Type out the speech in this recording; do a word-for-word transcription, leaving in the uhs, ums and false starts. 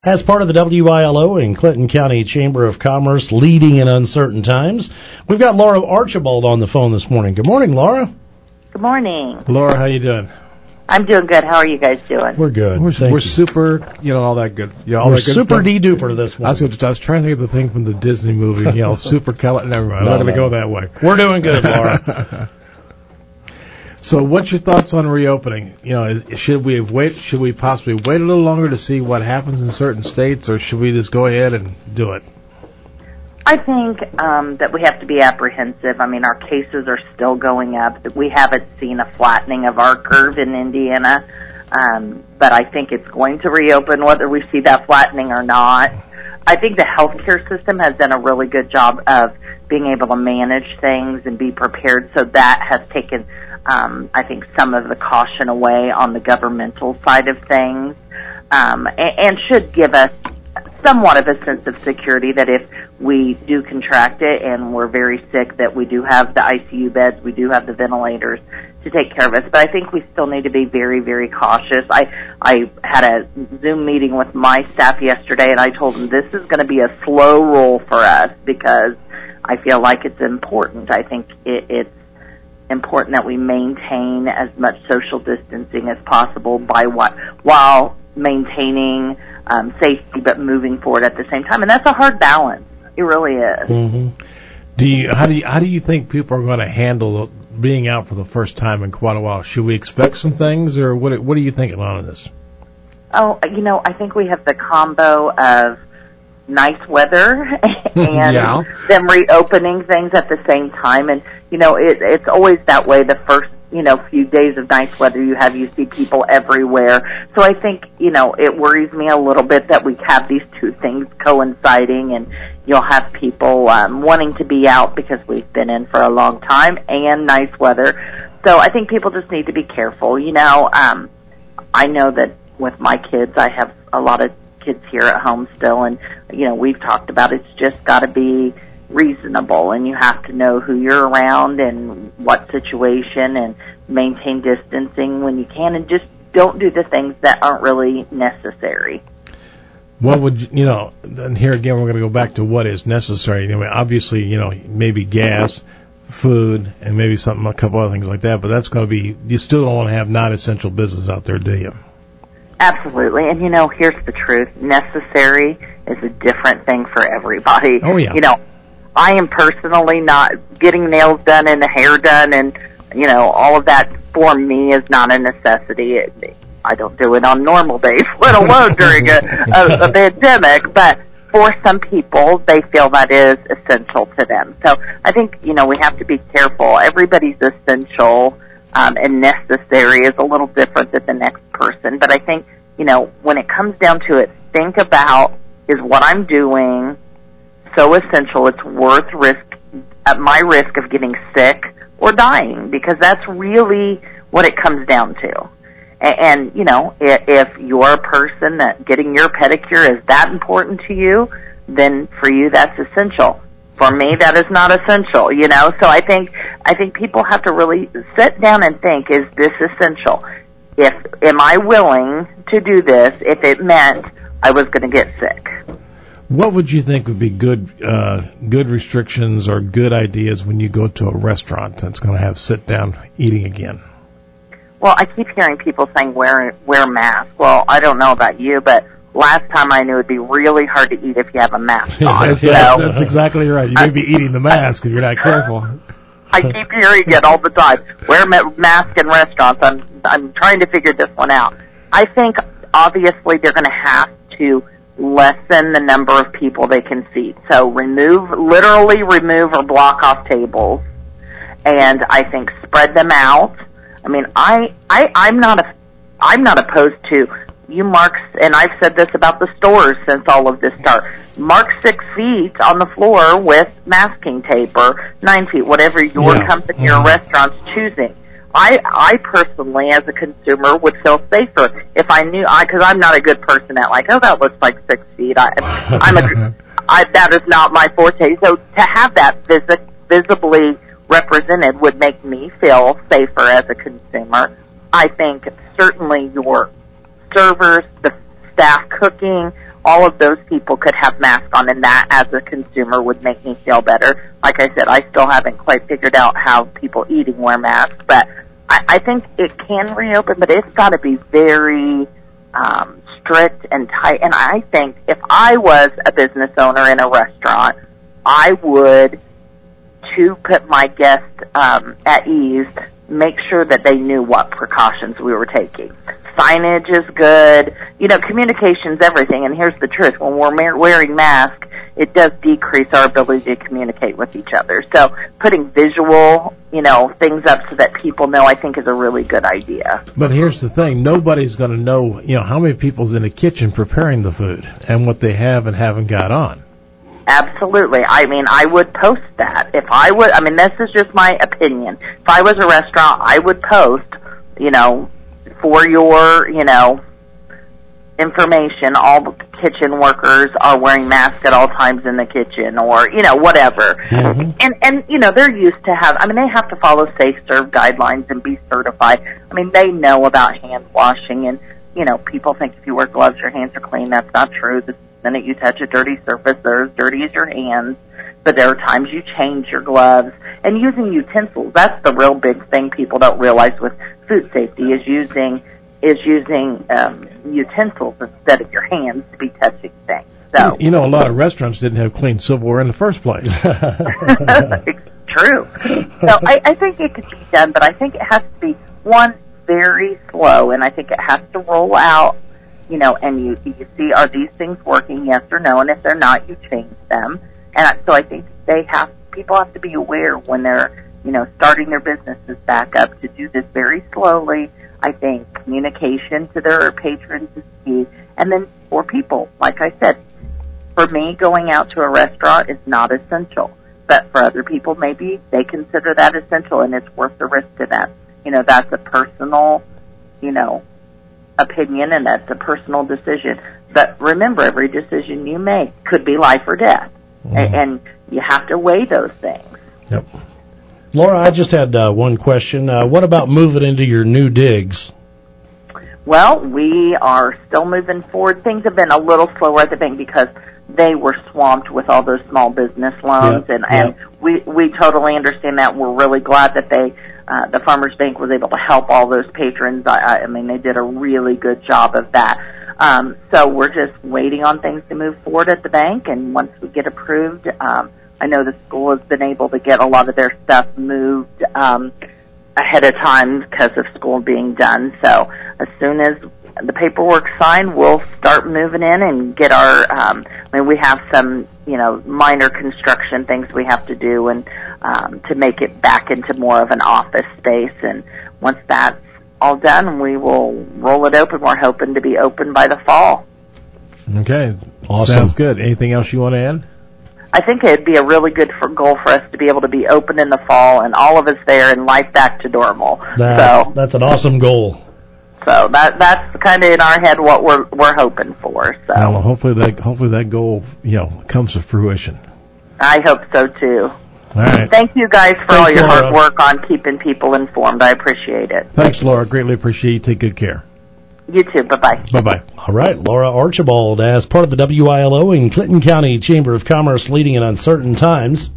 As part of the W I L O and Clinton County Chamber of Commerce, leading in uncertain times, we've got Laura Archibald on the phone this morning. Good morning, Laura. Good morning. Laura, how you doing? I'm doing good. How are you guys doing? We're good. We're, Thank we're you. super, you know, all that good. You know, all We're that good super stuff. de-duper this I was, morning. I was trying to think of the thing from the Disney movie, you know, super cal- Never mind. I'm No, not going to no. go that way. We're doing good, Laura. So, what's your thoughts on reopening? You know, is, should we have wait? Should we possibly wait a little longer to see what happens in certain states, or should we just go ahead and do it? I think um, that we have to be apprehensive. I mean, our cases are still going up. We haven't seen a flattening of our curve in Indiana, um, but I think it's going to reopen whether we see that flattening or not. I think the healthcare system has done a really good job of being able to manage things and be prepared, so that has taken, um, I think, some of the caution away on the governmental side of things, um, and, and should give us somewhat of a sense of security that if we do contract it and we're very sick, that we do have the I C U beds, we do have the ventilators to take care of us. But I think we still need to be very, very cautious. I I had a Zoom meeting with my staff yesterday, and I told them this is going to be a slow roll for us because I feel like it's important. I think it, it's important that we maintain as much social distancing as possible by what while maintaining um, safety, but moving forward at the same time, and that's a hard balance. It really is. Mm-hmm. Do you how do you how do you think people are going to handle being out for the first time in quite a while? Should we expect some things, or what? What are you thinking on this? Oh, you know, I think we have the combo of nice weather and Yeah. them reopening things at the same time, and you know, it, it's always that way. The first you know, few days of nice weather you have, you see people everywhere. So I think, you know, it worries me a little bit that we have these two things coinciding, and you'll have people um, wanting to be out because we've been in for a long time and nice weather. So I think people just need to be careful. You know, um, I know that with my kids, I have a lot of kids here at home still, and, you know, we've talked about it's just got to be reasonable, and you have to know who you're around and what situation, and maintain distancing when you can, and just don't do the things that aren't really necessary. What would you, you know, and here again we're going to go back to what is necessary. I mean, obviously, you know, maybe gas, food, and maybe something, a couple other things like that, but that's going to be, you still don't want to have non-essential business out there, do you? Absolutely. And, you know, here's the truth. Necessary is a different thing for everybody. Oh, yeah. You know, I am personally not getting nails done and the hair done, and, you know, all of that for me is not a necessity. It, I don't do it on normal days, let alone during a, a, a pandemic, but for some people, they feel that is essential to them. So I think, you know, we have to be careful. Everybody's essential um, and necessary is a little different than the next person, but I think, you know, when it comes down to it, think about, is what I'm doing so essential it's worth risk at my risk of getting sick or dying, because that's really what it comes down to. And, and you know, if, if you're a person that getting your pedicure is that important to you, then for you that's essential. For me, that is not essential, you know. So I think I think people have to really sit down and think, is this essential? If am I willing to do this if it meant I was going to get sick? What would you think would be good uh, good restrictions or good ideas when you go to a restaurant that's going to have sit-down eating again? Well, I keep hearing people saying wear wear masks. Well, I don't know about you, but last time I knew it would be really hard to eat if you have a mask on. Yeah, so, that's exactly right. You may be eating the mask if you're not careful. I keep hearing it all the time. Wear a mask in restaurants. I'm I'm trying to figure this one out. I think obviously they're going to have to lessen the number of people they can seat. So remove, literally remove or block off tables, and I think spread them out. I mean, I, I, I'm not a, I'm not opposed to you marks, and I've said this about the stores since all of this started. Mark six feet on the floor with masking tape, or nine feet, whatever your yeah. company mm-hmm. or restaurant's choosing. I, I personally, as a consumer, would feel safer if I knew, because I'm not a good person at like, oh, that looks like six feet. I, I'm a, I, that is not my forte. So to have that vis- visibly represented would make me feel safer as a consumer. I think certainly your servers, the staff cooking, all of those people could have masks on, and that as a consumer would make me feel better. Like I said, I still haven't quite figured out how people eating wear masks, but I, I think it can reopen, but it's got to be very um, strict and tight. And I think if I was a business owner in a restaurant, I would, to put my guests um, at ease, make sure that they knew what precautions we were taking. Signage is good. You know, communication's everything, and here's the truth. When we're wearing masks, it does decrease our ability to communicate with each other. So putting visual, you know, things up so that people know, I think, is a really good idea. But here's the thing. Nobody's going to know, you know, how many people's in the kitchen preparing the food and what they have and haven't got on. Absolutely. I mean, I would post that. If I would, I mean, this is just my opinion. If I was a restaurant, I would post, you know, for your, you know, information, all the kitchen workers are wearing masks at all times in the kitchen, or, you know, whatever. Mm-hmm. And, and, you know, they're used to have, I mean, they have to follow Safe Serve guidelines and be certified. I mean, they know about hand washing, and, you know, people think if you wear gloves, your hands are clean. That's not true. The minute you touch a dirty surface, they're as dirty as your hands. But there are times you change your gloves. And using utensils, that's the real big thing people don't realize with food safety, is using is using um, utensils instead of your hands to be touching things. So you know, a lot of restaurants didn't have clean silverware in the first place. It's true. So I, I think it could be done, but I think it has to be, one, very slow, and I think it has to roll out, you know, and you, you see, are these things working, yes or no, and if they're not, you change them. And so I think they have, people have to be aware when they're, you know, starting their businesses back up to do this very slowly. I think communication to their patrons is key. And then for people, like I said, for me, going out to a restaurant is not essential. But for other people, maybe they consider that essential, and it's worth the risk to them. You know, that's a personal, you know, opinion, and that's a personal decision. But remember, every decision you make could be life or death. Mm. And you have to weigh those things. Yep. Laura, I just had uh, one question. Uh, what about moving into your new digs? Well, we are still moving forward. Things have been a little slower at the bank because they were swamped with all those small business loans, yep, and, yep. and we, we totally understand that. We're really glad that they, uh, the Farmers Bank was able to help all those patrons. I, I mean, they did a really good job of that. Um, so we're just waiting on things to move forward at the bank, and once we get approved, um, I know the school has been able to get a lot of their stuff moved um, ahead of time because of school being done. So as soon as the paperwork's signed, we'll start moving in and get our, um, I mean, we have some, you know, minor construction things we have to do, and um, to make it back into more of an office space. And once that's all done, we will roll it open. We're hoping to be open by the fall. Okay. Awesome. Sounds good. Anything else you want to add? I think it'd be a really good for, goal for us to be able to be open in the fall and all of us there and life back to normal. That's, so that's an awesome goal. So that that's kind of in our head what we're we're hoping for. So well, hopefully that hopefully that goal, you know, comes to fruition. I hope so too. All right. Thank you guys for Thanks, all your Laura. hard work on keeping people informed. I appreciate it. Thanks, Laura. Greatly appreciate you. Take good care. You too. Bye-bye. Bye-bye. All right, Laura Archibald, as part of the W I L O in Clinton County Chamber of Commerce, leading in uncertain times.